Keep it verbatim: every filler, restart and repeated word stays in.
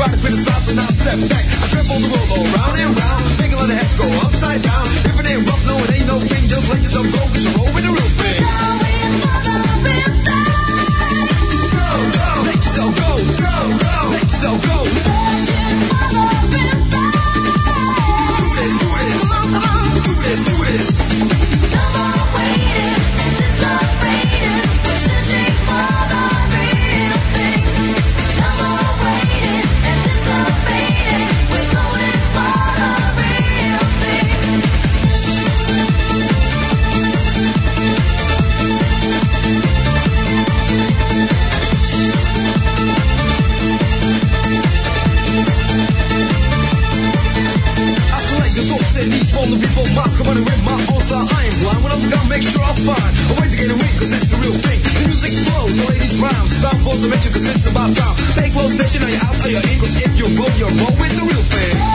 try to criticize, so now step back. I trip on the road, go round and round, make a lot of heads go upside down. If it ain't rough, no, it ain't no thing. Just let yourself go, cause you're rolling the real thing. Go, go, let yourself go, go, go, let yourself go. Do this, do this, do this, do this. No more waiting, anticipating, we're searching for the real thing. No more waiting, anticipating, we're going for the real thing. I select the thoughts and needs from the people. Moscow running with my own style. I ain't blind when I'm gonna make sure I'll find a way to get a ring, cause it's the real thing. The music flows, the ladies rhymes. Sound force to mention, cause it's about time. Pay close attention, are you out or you're in? Cause if you roll, you're roll with the real thing.